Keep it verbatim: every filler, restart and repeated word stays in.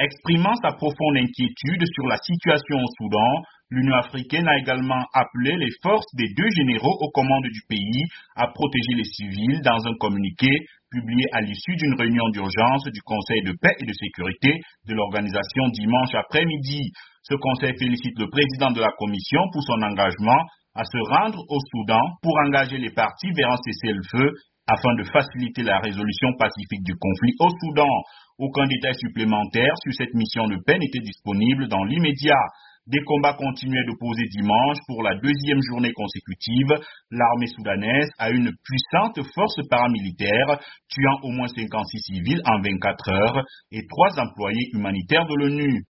Exprimant sa profonde inquiétude sur la situation au Soudan, l'Union africaine a également appelé les forces des deux généraux aux commandes du pays à protéger les civils dans un communiqué publié à l'issue d'une réunion d'urgence du Conseil de paix et de sécurité de l'organisation dimanche après-midi. Ce conseil félicite le président de la Commission pour son engagement à se rendre au Soudan pour engager les parties vers un cessez-le-feu afin de faciliter la résolution pacifique du conflit au Soudan. Aucun détail supplémentaire sur cette mission de paix n'était disponible dans l'immédiat. Des combats continuaient d'opposer dimanche pour la deuxième journée consécutive. L'armée soudanaise a une puissante force paramilitaire, tuant au moins cinquante-six civils en vingt-quatre heures et trois employés humanitaires de l'ONU.